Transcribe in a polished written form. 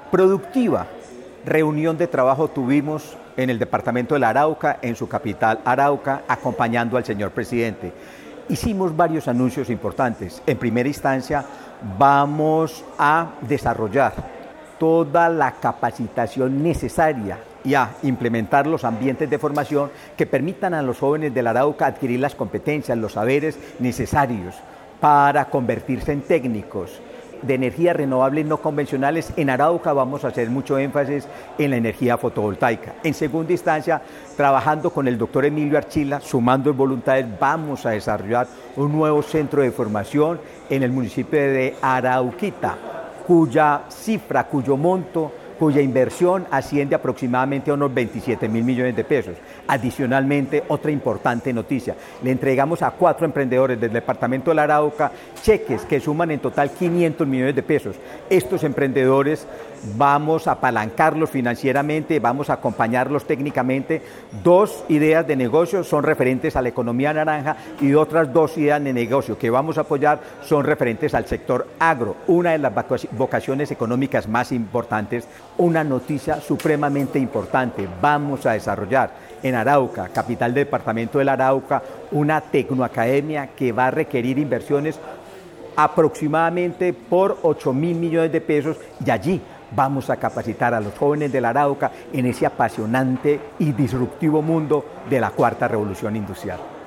Productiva reunión de trabajo tuvimos en el departamento del Arauca, en su capital Arauca, acompañando al señor presidente. Hicimos varios anuncios importantes. En primera instancia, vamos a desarrollar toda la capacitación necesaria y a implementar los ambientes de formación que permitan a los jóvenes del Arauca adquirir las competencias, los saberes necesarios para convertirse en técnicos de energías renovables no convencionales. En Arauca vamos a hacer mucho énfasis en la energía fotovoltaica. En segunda instancia, trabajando con el doctor Emilio Archila, sumando voluntades, vamos a desarrollar un nuevo centro de formación en el municipio de Arauquita, cuya cifra, cuyo monto, cuya inversión asciende aproximadamente a unos 27.000 millones de pesos. Adicionalmente, otra importante noticia, le entregamos a 4 emprendedores del departamento del Arauca cheques que suman en total 500 millones de pesos. Estos emprendedores vamos a apalancarlos financieramente, vamos a acompañarlos técnicamente. 2 ideas de negocio son referentes a la economía naranja y otras 2 ideas de negocio que vamos a apoyar son referentes al sector agro, una de las vocaciones económicas más importantes. Una noticia supremamente importante, vamos a desarrollar en Arauca, capital del departamento del Arauca, una tecnoacademia que va a requerir inversiones aproximadamente por 8.000 millones de pesos y allí vamos a capacitar a los jóvenes del Arauca en ese apasionante y disruptivo mundo de la cuarta revolución industrial.